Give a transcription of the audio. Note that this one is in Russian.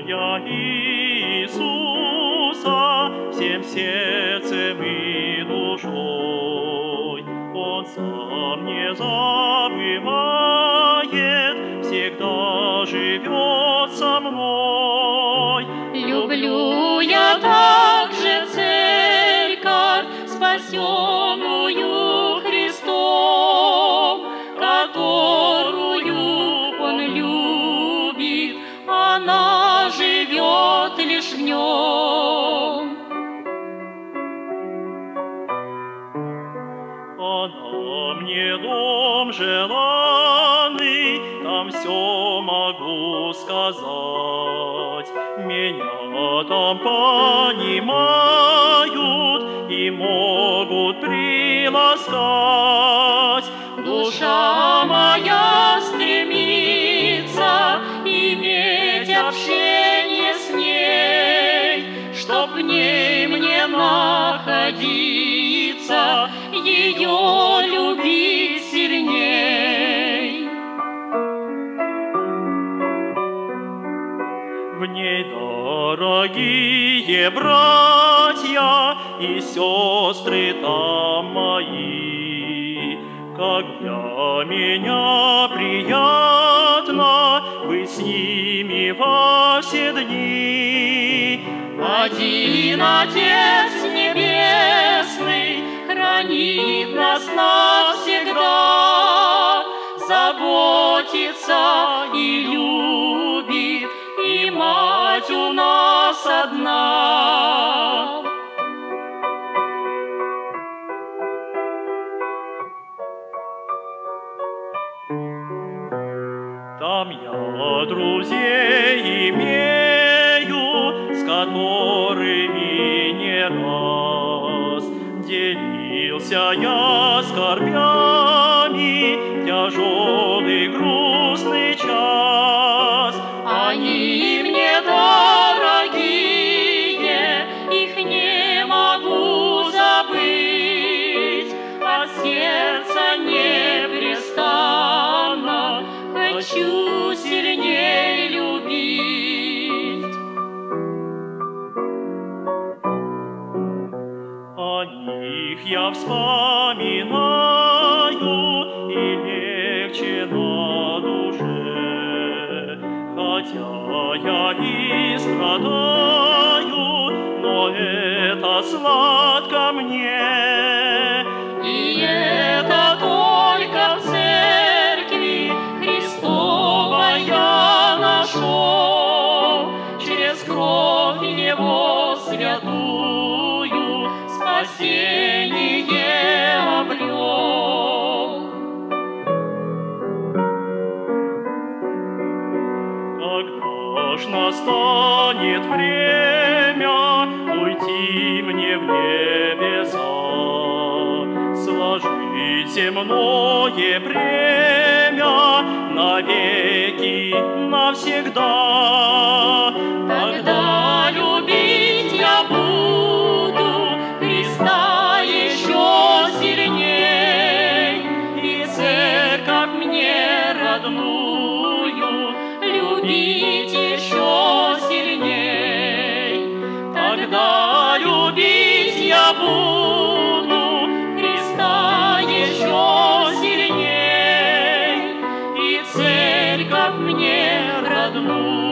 я Иисуса всем сердцем и душой. Он сам не забывает, всегда живет со мной. Люблю я также церковь, спасенную Христом, которую Он любит, она живет лишь в Нем. Она мне дом желанный, там все могу сказать. Меня там понимают и могут приласкать. Душа моя стремится иметь общение с ней, чтоб в ней мне находиться, ее любить сильней. В ней, дорогие братья и сестры там мои, как для меня приятно быть с ними во все дни. Один Отец Небесный хранит нас навсегда, заботится и любит, и Мать у нас одна. Там я друзей имею, с которыми не раз делился я скорбями в тяжелый грустный час. Они мне дорогие, их не могу забыть, от сердца непрестанно хочу сильней любить. О них я вспоминаю, и легче на душе. Хотя я и страдаю, но это сладко мне. И это только в церкви Христова я нашел, через кровь Его святую спасение обрел. Когда ж настанет время уйти мне в небеса, сложить земное бремя навеки, навсегда, Тогда любить я буду Христа еще сильней, и церковь мне родную любить еще сильней. Тогда любить я буду Христа еще сильней, и церковь мне родную